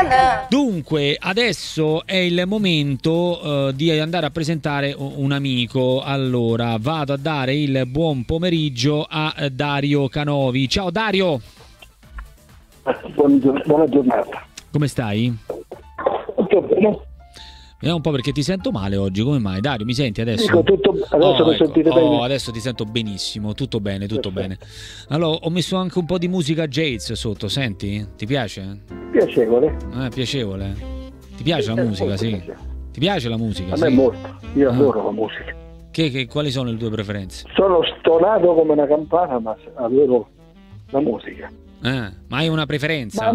Dunque, adesso è il momento di andare a presentare un amico. Allora, vado a dare il buon pomeriggio a Dario Canovi. Ciao Dario! Buona giornata. Come stai? Tutto bene? Vediamo un po' perché ti sento male oggi, come mai? Dario, mi senti adesso? Dico adesso mi sentite bene? Adesso ti sento benissimo, tutto bene, tutto bene. Allora, ho messo anche un po' di musica jazz sotto, senti? Ti piace? Piacevole. Piacevole. Ti piace la musica, sì? Piacevole. Ti piace la musica? A me molto, io adoro la musica. Quali sono le tue preferenze? Sono stonato come una campana, ma adoro la musica. Ma hai una preferenza?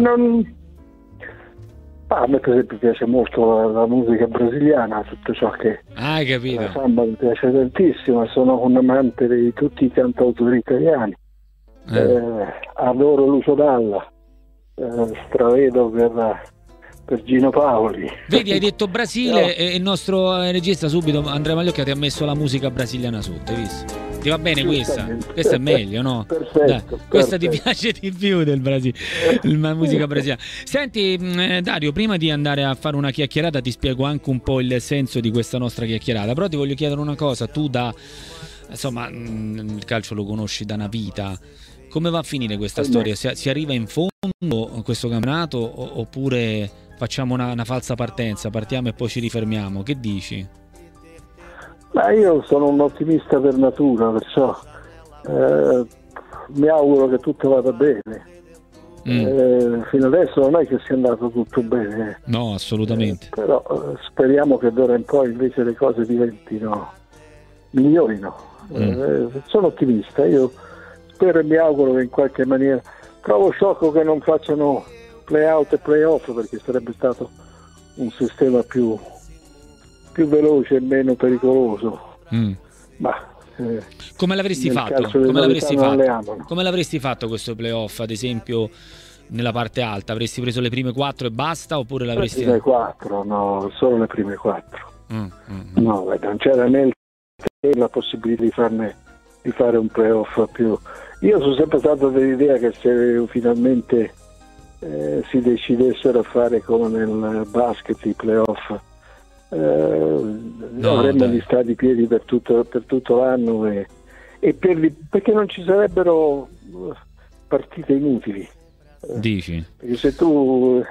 A me per esempio piace molto la musica brasiliana, tutto ciò che hai capito. La samba mi piace tantissimo, sono un amante di tutti i cantautori italiani. Adoro Lucio Dalla, stravedo per Gino Paoli. Vedi, hai detto Brasile e il nostro regista subito, Andrea Magliocca, ti ha messo la musica brasiliana sotto, hai visto? Ti va bene questa? Questa è meglio, no? Perfetto. Questa ti piace di più del Brasile, la musica brasiliana. Senti Dario, prima di andare a fare una chiacchierata ti spiego anche un po' il senso di questa nostra chiacchierata, però ti voglio chiedere una cosa, tu il calcio lo conosci da una vita, come va a finire questa storia? Si arriva in fondo a questo campionato oppure facciamo una falsa partenza, partiamo e poi ci rifermiamo? Che dici? Ma io sono un ottimista per natura, perciò mi auguro che tutto vada bene. Fino adesso non è che sia andato tutto bene. No, assolutamente. Però speriamo che d'ora in poi invece le cose migliorino. Sono ottimista, io spero e mi auguro che in qualche maniera. Trovo sciocco che non facciano play-out e play-off, perché sarebbe stato un sistema più veloce e meno pericoloso. Ma come l'avresti fatto? Come l'avresti fatto questo playoff, ad esempio nella parte alta? Avresti preso le prime 4 e basta, oppure l'avresti... Le prime 4, no, solo le prime 4. No, non c'era né la possibilità di fare un playoff più. Io sono sempre stato dell'idea che se finalmente si decidessero a fare come nel basket i playoff, avremmo gli stati piedi per tutto l'anno perché non ci sarebbero partite inutili. Dici? Perché se tu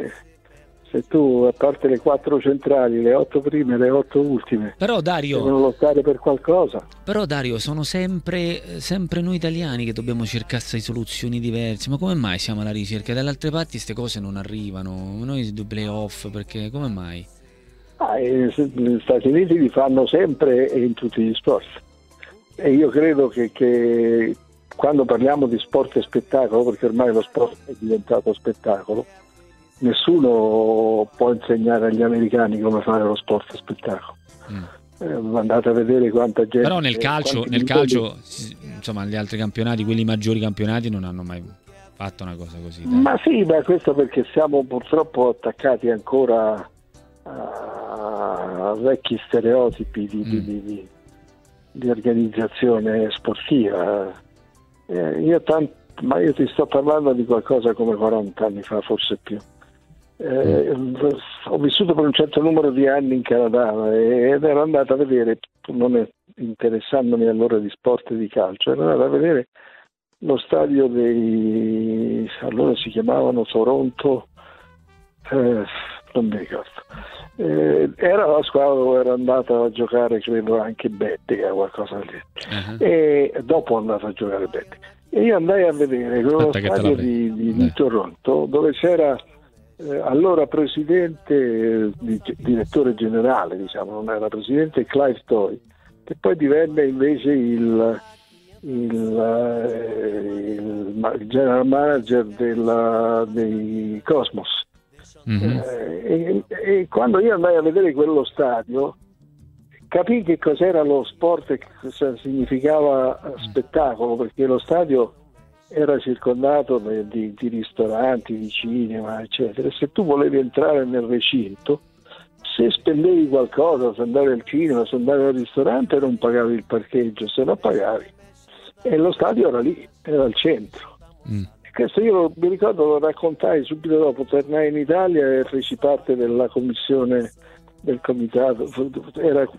a parte le 4 centrali, le 8 prime e le 8 ultime, però Dario, devono lottare per qualcosa. Però Dario, sono sempre noi italiani che dobbiamo cercare soluzioni diverse. Ma come mai siamo alla ricerca? Dalle altre parti queste cose non arrivano. Noi playoff, perché come mai? Gli Stati Uniti li fanno sempre e in tutti gli sport, e io credo che quando parliamo di sport e spettacolo, perché ormai lo sport è diventato spettacolo, nessuno può insegnare agli americani come fare lo sport e spettacolo. Andate a vedere quanta gente. Però nel calcio insomma, gli altri campionati, quelli maggiori campionati, non hanno mai fatto una cosa così. Ma sì, questo perché siamo purtroppo attaccati ancora a vecchi stereotipi di organizzazione sportiva. Ma io ti sto parlando di qualcosa come 40 anni fa, forse più. Ho vissuto per un certo numero di anni in Canada ed ero andato a vedere, non interessandomi allora di sport e di calcio, ero andato a vedere lo stadio allora si chiamavano Toronto, non mi ricordo. Era la squadra dove era andato a giocare, credo, anche Bettiga, qualcosa lì. E dopo è andato a giocare Bettiga. E io andai a vedere quello stadio di Toronto, dove c'era allora presidente, direttore generale, diciamo, non era presidente, Clive Toy, che poi divenne invece il general manager dei Cosmos. E quando io andai a vedere quello stadio capii che cos'era lo sport e che cosa significava spettacolo, perché lo stadio era circondato di ristoranti, di cinema, eccetera. Se tu volevi entrare nel recinto, se spendevi qualcosa, se andavi al cinema, se andavi al ristorante, non pagavi il parcheggio, se no pagavi. E lo stadio era lì, era al centro. Questo io mi ricordo, lo raccontai subito dopo, tornai in Italia e feci parte della commissione del comitato. Era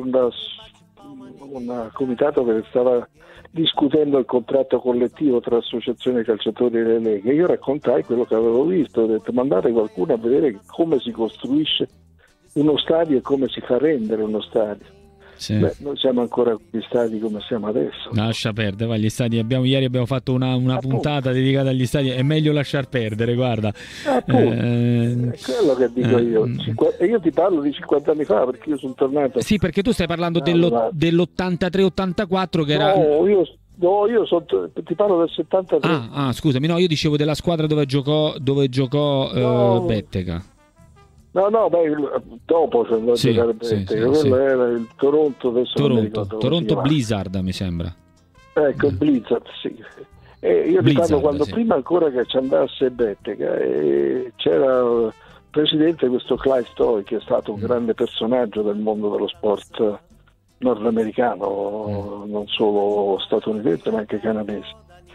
un comitato che stava discutendo il contratto collettivo tra associazione calciatori e le leghe. Io raccontai quello che avevo visto, ho detto mandate qualcuno a vedere come si costruisce uno stadio e come si fa rendere uno stadio. Sì. Beh, noi siamo ancora gli stadi come siamo adesso. Lascia perdere, va, gli stadi. Ieri abbiamo fatto una puntata dedicata agli stadi. È meglio lasciar perdere, guarda. È quello che dico io. Io ti parlo di 50 anni fa, perché io sono tornato. Sì, perché tu stai parlando dell'83-84 che era. No, io ti parlo del 73. Ah, scusami, no, io dicevo della squadra dove giocò Bettega. No, dopo c'è andato a giocare Bettega. Quello era il Toronto, adesso non mi ricordo. Toronto Blizzard, mi sembra. Ecco, Blizzard, sì. Io ti parlo quando prima ancora che ci andasse Bettega, c'era il presidente, questo Clive Stoy, che è stato un grande personaggio del mondo dello sport nordamericano, non solo statunitense ma anche canadese.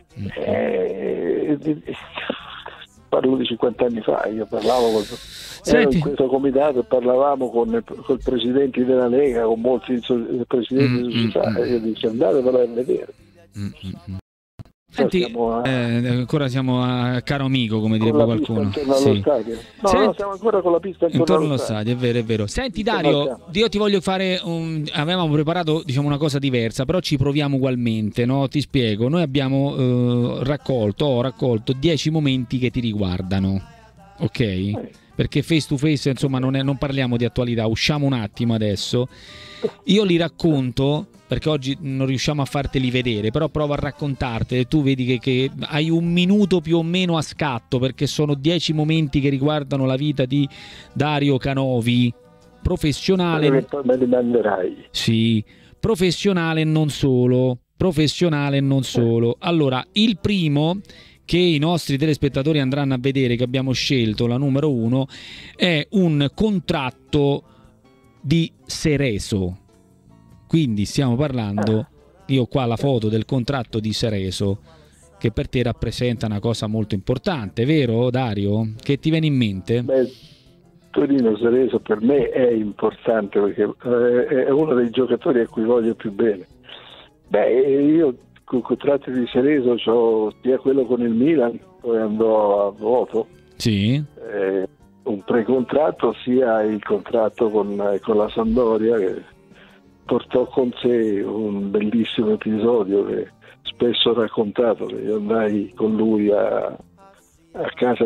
Parlo di 50 anni fa, io parlavo ero in questo comitato e parlavamo con i presidenti della Lega, con molti presidenti di società, e io dicevo andatevela a vedere. Senti, ancora siamo a caro amico, come direbbe qualcuno. Sì. No, siamo ancora con la pista intorno allo stadio, è vero. Senti Dario, io ti voglio fare avevamo preparato una cosa diversa, però ci proviamo ugualmente, no? Ti spiego, noi abbiamo ho raccolto 10 momenti che ti riguardano, ok? Perché face to face, insomma, non parliamo di attualità, usciamo un attimo adesso. Io li racconto perché oggi non riusciamo a farteli vedere, però provo a raccontarteli e tu vedi che hai un minuto più o meno a scatto, perché sono 10 momenti che riguardano la vita di Dario Canovi, professionale. Poi me li manderai. Sì, professionale e non solo. Allora, il primo che i nostri telespettatori andranno a vedere, che abbiamo scelto, la numero 1, è un contratto di Cereso. Quindi stiamo parlando, io ho qua la foto del contratto di Cereso, che per te rappresenta una cosa molto importante, vero Dario? Che ti viene in mente? Beh, Torino Cereso per me è importante, perché è uno dei giocatori a cui voglio più bene. Beh, io con i contratti di Cereso c'ho sia quello con il Milan, poi andò a voto, sì, un precontratto, sia il contratto con la Sampdoria, che portò con sé un bellissimo episodio che spesso ho raccontato, che io andai con lui a casa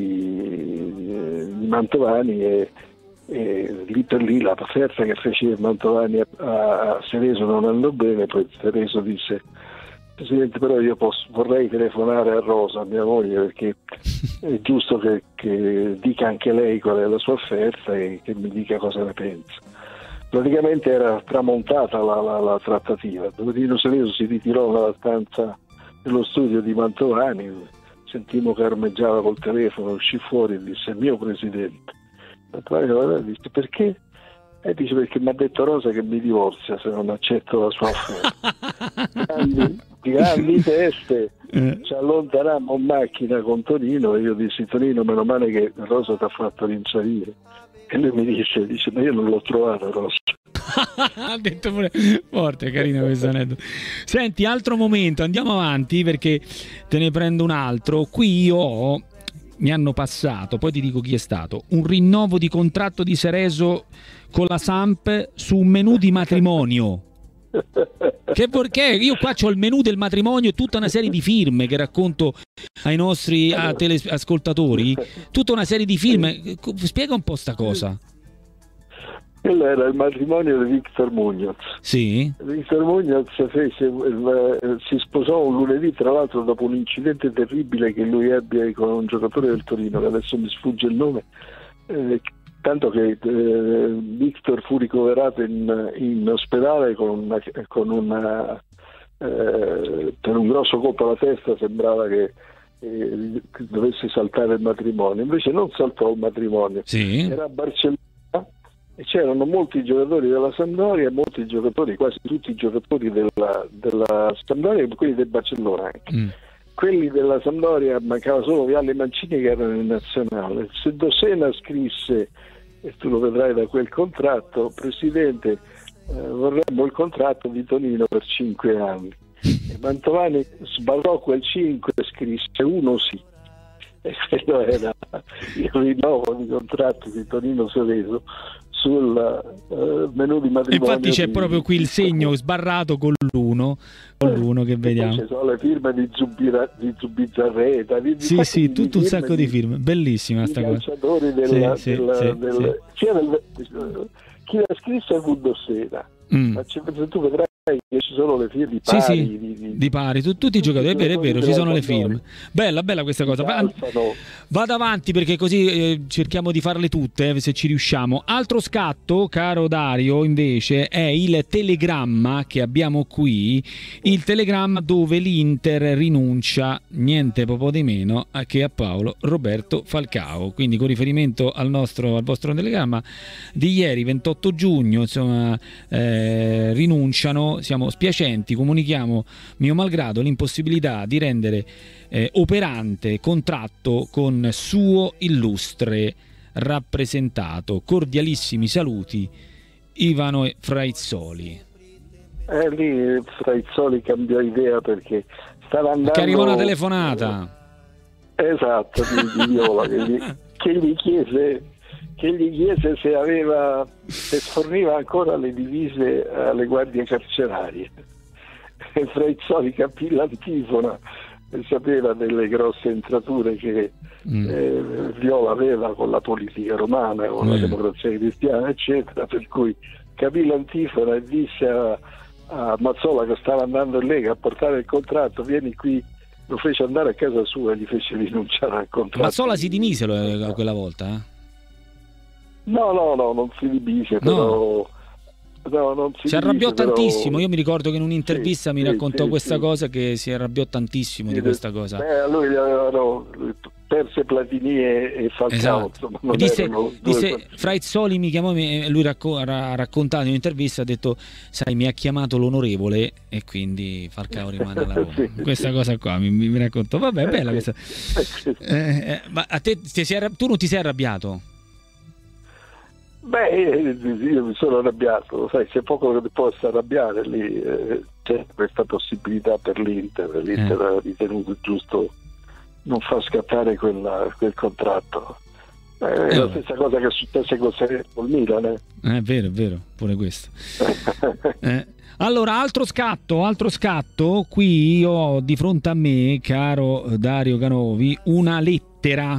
di Mantovani e lì per lì la offerta che fece Mantovani a Cereso non andò bene. Poi Cereso disse: Presidente, però io vorrei telefonare a Rosa, mia moglie, perché è giusto che dica anche lei qual è la sua offerta e che mi dica cosa ne pensa. Praticamente era tramontata la trattativa. Dopodiché Cereso si ritirò dalla stanza dello studio di Mantovani, sentimmo che armeggiava col telefono, uscì fuori e disse: mio presidente. Mantovani disse: perché? E dice: perché mi ha detto Rosa che mi divorzia se non accetto la sua offerta. grandi teste. Ci allontanammo in macchina con Tonino e io dissi: Tonino, meno male che Rosa ti ha fatto rinsalire. E lui mi dice: ma io non l'ho trovata Rosa. Ha detto pure forte, carina questa aneddoto. Senti, altro momento, andiamo avanti perché te ne prendo un altro. Qui mi hanno passato, poi ti dico chi è stato, un rinnovo di contratto di Cereso con la Samp su un menù di matrimonio. Che io qua c'ho il menù del matrimonio e tutta una serie di firme che racconto ai nostri ascoltatori, tutta una serie di firme. Spiega un po' sta cosa. Quello era il matrimonio di Victor Muñoz. Sì. Victor Muñoz si sposò un lunedì, tra l'altro dopo un incidente terribile che lui ebbe con un giocatore del Torino, che adesso mi sfugge il nome, tanto che Victor fu ricoverato in ospedale per un grosso colpo alla testa. Sembrava che dovesse saltare il matrimonio, invece non saltò il matrimonio. Sì. Era a Barcellona e c'erano molti giocatori della Sampdoria e molti giocatori, quasi tutti i giocatori della Sampdoria e quelli del Barcellona anche. quelli della Sampdoria mancava solo Vialli Mancini che erano in nazionale. Se Dossena scrisse, e tu lo vedrai da quel contratto, Presidente, vorremmo il contratto di Tonino per 5 anni, e Mantovani sbarrò quel 5 e scrisse uno sì, e quello era il rinnovo di contratto di Tonino Seveso sul menù di matrimonio. Infatti c'è proprio qui il segno sbarrato con l'uno che vediamo. Ci sono le firme di Zubizarreta, sì, tutto un sacco di firme, bellissima sta cosa. Calciatori chi l'ha scritto è Dossena, ma tu vedrai che ci sono le firme di pari, tutti i giocatori, è vero, ci sono le firme. Bella questa cosa. Vado avanti perché così cerchiamo di farle tutte, se ci riusciamo. Altro scatto, caro Dario, invece è il telegramma che abbiamo qui, il telegramma dove l'Inter rinuncia niente poco di meno che a Paolo Roberto Falcao. Quindi con riferimento al vostro telegramma di ieri 28 giugno, insomma, rinunciano. Siamo spiacenti, comunichiamo mio malgrado l'impossibilità di rendere operante contratto con suo illustre rappresentato. Cordialissimi saluti, Ivano Fraizzoli. Lì Fraizzoli cambiò idea perché stava andando... Che arrivò una telefonata. Esatto, di Viola, che gli chiese se forniva ancora le divise alle guardie carcerarie. E Fraizzoli capì l'antifona e sapeva delle grosse entrature che Viola aveva con la politica romana, con la democrazia cristiana, eccetera, per cui capì l'antifona e disse a Mazzola, che stava andando in Lega a portare il contratto: vieni qui. Lo fece andare a casa sua e gli fece rinunciare al contratto. Mazzola si dimise quella volta? No, non si dimise, però... No, non si arrabbiò dice, tantissimo. però... Io mi ricordo che in un'intervista mi raccontò questa cosa, che si arrabbiò tantissimo di questa cosa. Lui avevano perse Platini e Falcao, esatto. Non disse Fraizzoli mi chiamò e lui ha raccontato in un'intervista, ha detto: sai, mi ha chiamato l'onorevole e quindi Falcao rimane alla Roma. Questa cosa qua mi raccontò. Vabbè, bella questa. Ma a te tu non ti sei arrabbiato? Io mi sono arrabbiato, sai, c'è poco che possa arrabbiare lì, c'è questa possibilità per l'Inter ha ritenuto giusto non far scattare quel contratto. È la stessa cosa che è successa con il Milan. È vero, pure questo. Allora, altro scatto, qui io ho di fronte a me, caro Dario Canovi, una lettera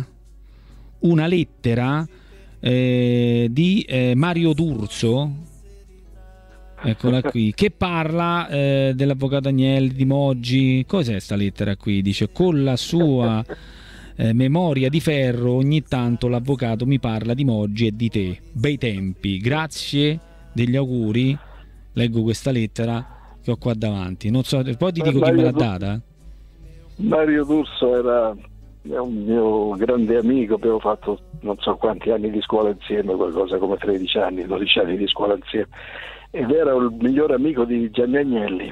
di Mario D'Urso, eccola qui, che parla dell'avvocato Agnelli, di Moggi. Cos'è sta lettera qui? Dice: con la sua memoria di ferro ogni tanto l'avvocato mi parla di Moggi e di te, bei tempi, grazie degli auguri. Leggo questa lettera che ho qua davanti, non so, poi ti dico chi me l'ha data. Mario D'Urso è un mio grande amico, abbiamo fatto non so quanti anni di scuola insieme, qualcosa come 13 anni, 12 anni di scuola insieme, ed era il migliore amico di Gianni Agnelli.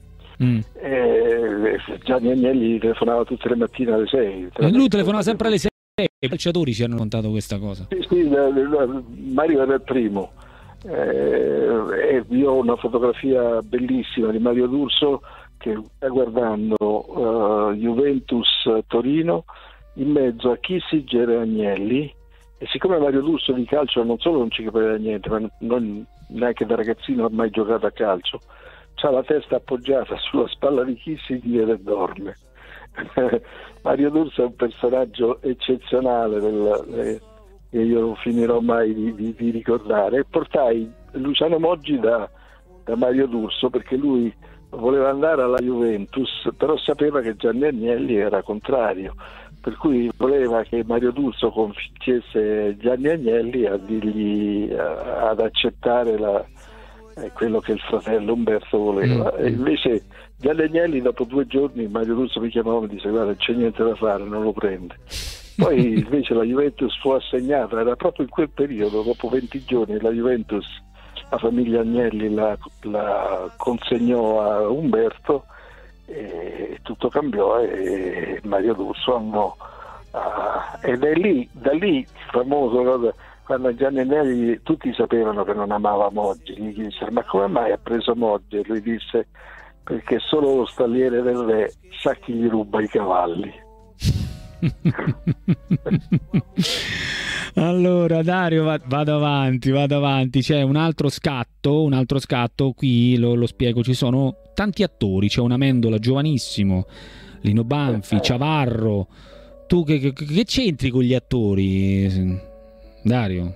Gianni Agnelli telefonava tutte le mattine alle 6. Lui telefonava sempre alle 6, i calciatori ci hanno raccontato questa cosa. Sì, Mario era il primo. Io ho una fotografia bellissima di Mario D'Urso che sta guardando Juventus Torino in mezzo a Kissinger e Agnelli, e siccome Mario D'Urso di calcio non solo non ci capiva niente, ma neanche da ragazzino ha mai giocato a calcio, c'ha la testa appoggiata sulla spalla di Kissinger e dorme. Mario D'Urso è un personaggio eccezionale che io non finirò mai di ricordare, e portai Luciano Moggi da Mario D'Urso perché lui voleva andare alla Juventus, però sapeva che Gianni Agnelli era contrario, per cui voleva che Mario D'Urso convincesse Gianni Agnelli a dirgli ad accettare quello che il fratello Umberto voleva. E invece Gianni Agnelli, dopo 2 giorni, Mario D'Urso mi chiamava e mi disse: guarda, c'è niente da fare, non lo prende. Poi invece la Juventus fu assegnata, era proprio in quel periodo, dopo 20 giorni la Juventus, la famiglia Agnelli la consegnò a Umberto, e tutto cambiò e Mario D'Urso ed è lì, da lì il famoso cosa, quando Gianni Neri tutti sapevano che non amava Moggi, gli dissero ma come mai ha preso Moggi? E lui disse perché solo lo stalliere del re sa chi gli ruba i cavalli. Allora Dario, vado avanti, c'è un altro scatto qui lo spiego, ci sono tanti attori, c'è un Amendola giovanissimo, Lino Banfi, Ciavarro, tu che c'entri con gli attori, Dario?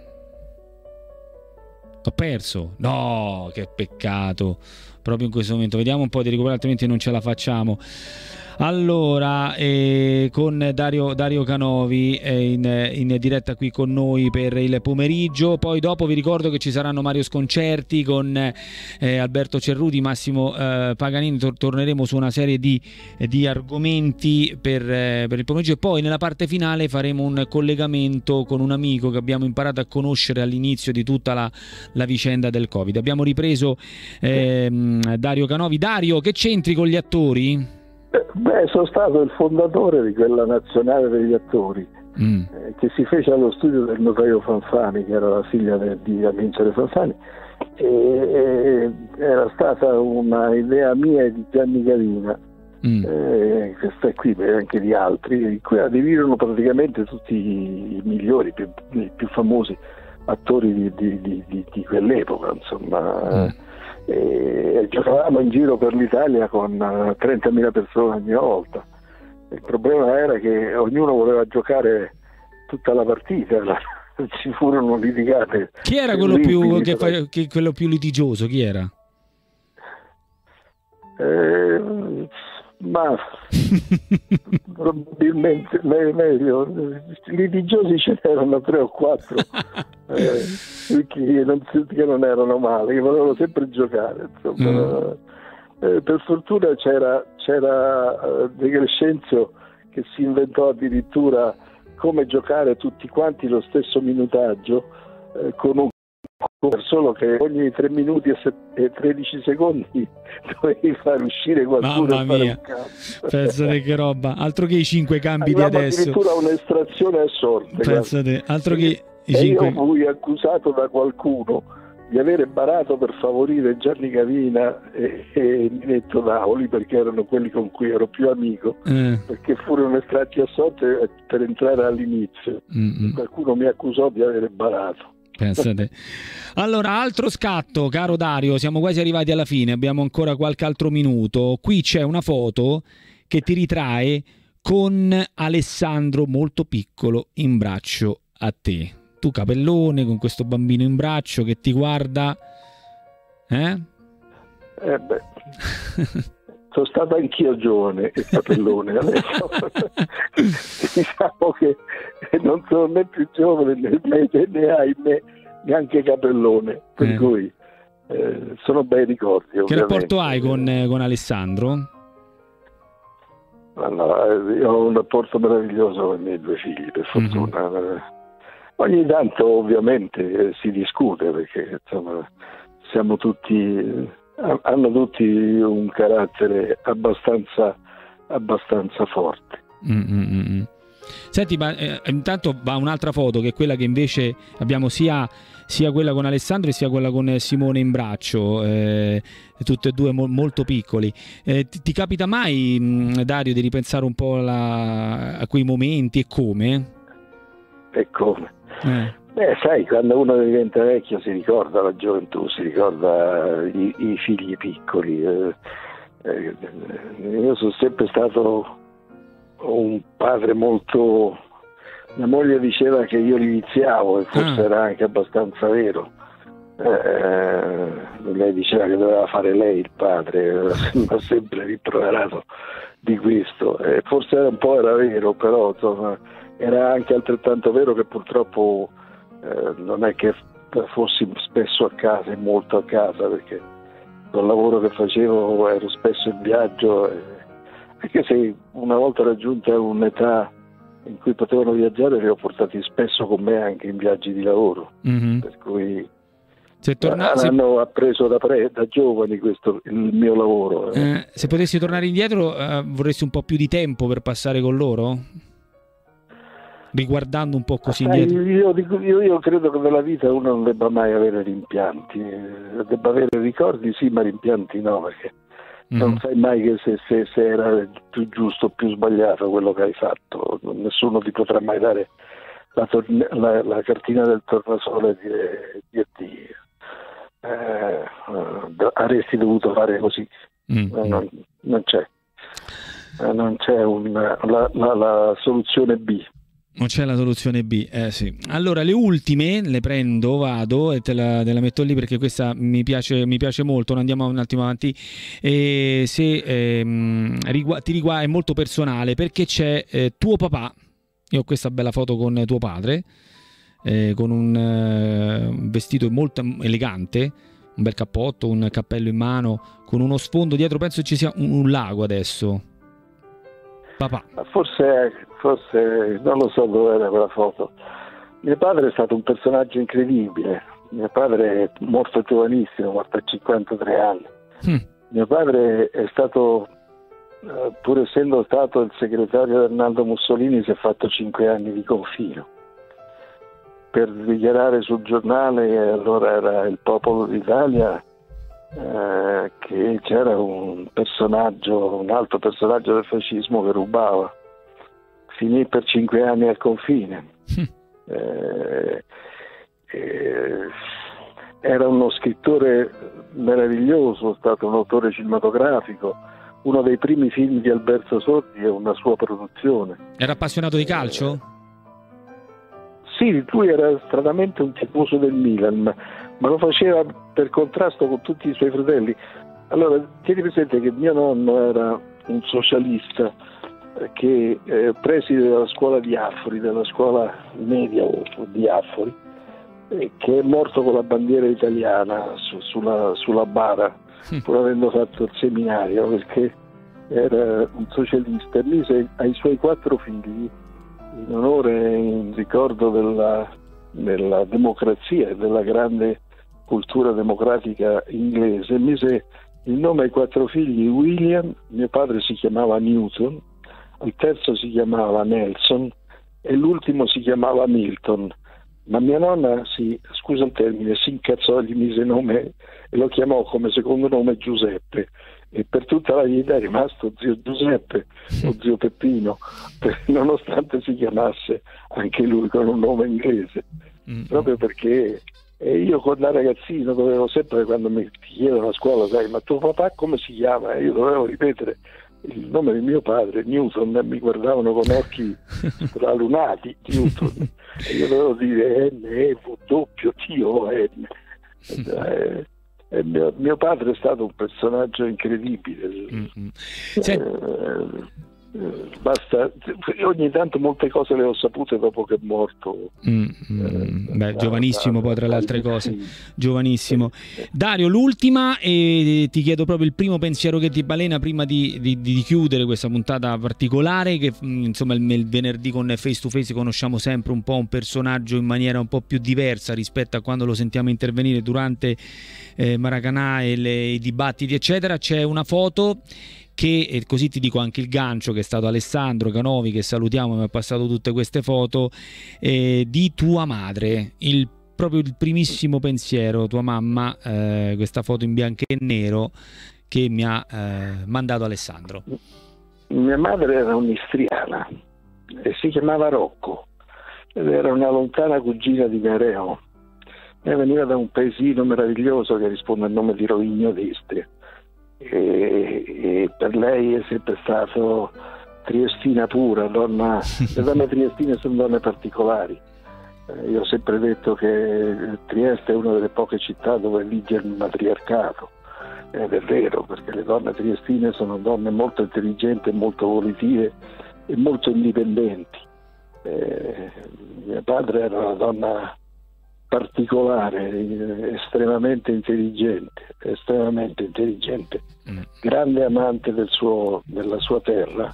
Ho perso? No, che peccato, proprio in questo momento. Vediamo un po' di recuperare, altrimenti non ce la facciamo. Allora, con Dario Canovi in diretta qui con noi per il pomeriggio. Poi dopo vi ricordo che ci saranno Mario Sconcerti con Alberto Cerruti, Massimo Paganini. Torneremo su una serie di argomenti per il pomeriggio, e poi nella parte finale faremo un collegamento con un amico che abbiamo imparato a conoscere all'inizio di tutta la vicenda del Covid. Abbiamo ripreso Dario Canovi. Dario, che c'entri con gli attori? Sono stato il fondatore di quella nazionale degli attori che si fece allo studio del notaio Fanfani, che era la figlia di Vincere Fanfani, e era stata una idea mia e di Gianni Gavina, che sta qui e anche di altri, in cui aderirono praticamente tutti i migliori, i più famosi attori di quell'epoca, insomma. E giocavamo in giro per l'Italia con 30.000 persone ogni volta. Il problema era che ognuno voleva giocare tutta la partita, ci furono litigate. Chi era quello quello più litigioso? Chi era? Ma probabilmente meglio, litigiosi ce n'erano 3 o 4 che non erano male, che volevano sempre giocare, insomma. Per fortuna c'era De Crescenzio che si inventò addirittura come giocare tutti quanti lo stesso minutaggio, con un solo che ogni 3 minuti e 13 secondi dovevi far uscire qualcuno. Mamma mia, pensate che roba, altro che i 5 cambi di adesso, addirittura un'estrazione a sorte, pensate, altro che i 5. Io fui accusato da qualcuno di avere barato per favorire Gianni Gavina e Ninetto Naoli, perché erano quelli con cui ero più amico, perché furono estratti a sorte per entrare all'inizio. Qualcuno mi accusò di avere barato. Pensate. Allora, altro scatto, caro Dario, siamo quasi arrivati alla fine, abbiamo ancora qualche altro minuto. Qui c'è una foto che ti ritrae con Alessandro molto piccolo in braccio a te. Tu capellone con questo bambino in braccio che ti guarda. Sono stato anch'io giovane e capellone, adesso diciamo che non sono né più giovane né ahimè neanche capellone, per cui sono bei ricordi. Che rapporto hai con Alessandro? Allora, io ho un rapporto meraviglioso con i miei 2 figli, per fortuna. Ogni tanto ovviamente si discute, perché insomma siamo tutti... hanno tutti un carattere abbastanza forte. Senti, ma intanto va un'altra foto, che è quella che invece abbiamo sia quella con Alessandro e sia quella con Simone in braccio, tutte e due molto piccoli. Ti capita mai, Dario, di ripensare un po' a quei momenti e come? E come? Sai, quando uno diventa vecchio si ricorda la gioventù, si ricorda i figli piccoli. Io sono sempre stato un padre molto... Mia moglie diceva che io li viziavo, e forse era anche abbastanza vero. Lei diceva che doveva fare lei il padre, mi ha sempre rimproverato di questo. Forse era vero, però insomma era anche altrettanto vero che purtroppo non è che fossi spesso a casa e molto a casa, perché col lavoro che facevo ero spesso in viaggio, anche se una volta raggiunta un'età in cui potevano viaggiare li ho portati spesso con me anche in viaggi di lavoro, per cui Hanno appreso da giovani questo il mio lavoro. Se potessi tornare indietro, vorresti un po' più di tempo per passare con loro? Riguardando un po' così indietro. Io credo che nella vita uno non debba mai avere rimpianti, debba avere ricordi sì, ma rimpianti no, perché non sai mai che se era più giusto o più sbagliato quello che hai fatto. Nessuno ti potrà mai dare la cartina del tornasole e dire di addio. Avresti dovuto fare così. Non c'è la soluzione B. Non c'è la soluzione B, sì. Allora, le ultime le prendo, vado e te la metto lì perché questa mi piace molto. Non andiamo un attimo avanti. Ti riguarda, è molto personale perché c'è tuo papà. Io ho questa bella foto con tuo padre, con un vestito molto elegante, un bel cappotto, un cappello in mano, con uno sfondo dietro. Penso ci sia un lago adesso. Papà. Forse non lo so dove era quella foto. Mio padre è stato un personaggio incredibile. Mio padre è morto giovanissimo, morto a 53 anni. Mio padre è stato, pur essendo stato il segretario di Arnaldo Mussolini, si è fatto 5 anni di confino per dichiarare sul giornale, allora era Il Popolo d'Italia, che c'era un altro personaggio del fascismo che rubava. Finì per 5 anni al confine. Era uno scrittore meraviglioso, è stato un autore cinematografico. Uno dei primi film di Alberto Sordi è una sua produzione. Era appassionato di calcio? Sì, lui era stranamente un tifoso del Milan, ma lo faceva per contrasto con tutti i suoi fratelli. Allora, tieni presente che mio nonno era un socialista che preside della scuola di Affori, della scuola media di Affori, che è morto con la bandiera italiana sulla bara, pur avendo fatto il seminario, perché era un socialista, e mise ai suoi 4 figli, in onore e in ricordo della democrazia e della grande cultura democratica inglese, mise il nome ai 4 figli William, mio padre si chiamava Newton, il terzo si chiamava Nelson e l'ultimo si chiamava Milton. Ma mia nonna, scusa il termine, si incazzò, gli mise nome e lo chiamò come secondo nome Giuseppe, e per tutta la vita è rimasto zio Giuseppe o zio Peppino, nonostante si chiamasse anche lui con un nome inglese, proprio perché io da ragazzino dovevo sempre, quando mi chiedono a scuola, sai, ma tuo papà come si chiama? E io dovevo ripetere il nome di mio padre, Newton, e mi guardavano con occhi stralunati, Newton, e io dovevo dire N-E-W-T-O-N. E mio padre è stato un personaggio incredibile. Basta, ogni tanto molte cose le ho sapute dopo che è morto. Giovanissimo, poi tra le altre cose, giovanissimo. Dario, l'ultima, e ti chiedo proprio il primo pensiero che ti balena prima di chiudere questa puntata particolare, che insomma il venerdì con Face to Face conosciamo sempre un po' un personaggio in maniera un po' più diversa rispetto a quando lo sentiamo intervenire durante Maracanã e i dibattiti eccetera. C'è una foto che, e così ti dico anche il gancio, che è stato Alessandro Canovi, che salutiamo, mi ha passato tutte queste foto, di tua madre, proprio il primissimo pensiero, tua mamma, questa foto in bianco e nero che mi ha mandato Alessandro. Mia madre era un'istriana e si chiamava Rocco ed era una lontana cugina di Nereo. Veniva da un paesino meraviglioso che risponde al nome di Rovigno d'Istria. E per lei è sempre stato triestina pura, le donne triestine sono donne particolari. Io ho sempre detto che Trieste è una delle poche città dove vige il matriarcato, ed è vero, perché le donne triestine sono donne molto intelligenti, molto volitive e molto indipendenti. Mio padre era una donna particolare, estremamente intelligente, grande amante della sua terra.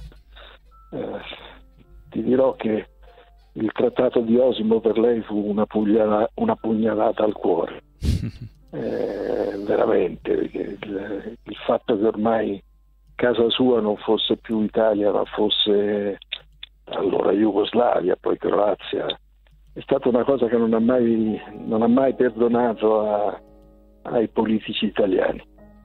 Ti dirò che il trattato di Osimo per lei fu una pugnalata al cuore. veramente, perché il fatto che ormai casa sua non fosse più Italia ma fosse allora Jugoslavia, poi Croazia, è stata una cosa che non ha mai perdonato ai politici italiani.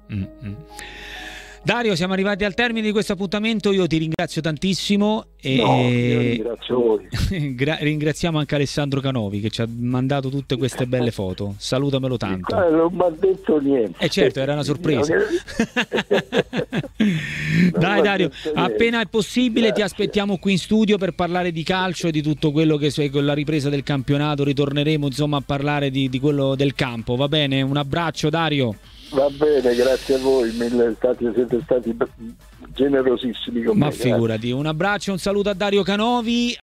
Dario, siamo arrivati al termine di questo appuntamento, io ti ringrazio tantissimo io ringrazio voi. Ringraziamo anche Alessandro Canovi che ci ha mandato tutte queste belle foto, salutamelo tanto. Non mi ha detto niente. Certo, era una sorpresa. Dai Dario, appena è possibile ti aspettiamo qui in studio per parlare di calcio e di tutto quello che con la ripresa del campionato ritorneremo insomma a parlare di quello del campo, va bene? Un abbraccio Dario. Va bene, grazie a voi, siete stati generosissimi con me. Ma figurati, un abbraccio e un saluto a Dario Canovi.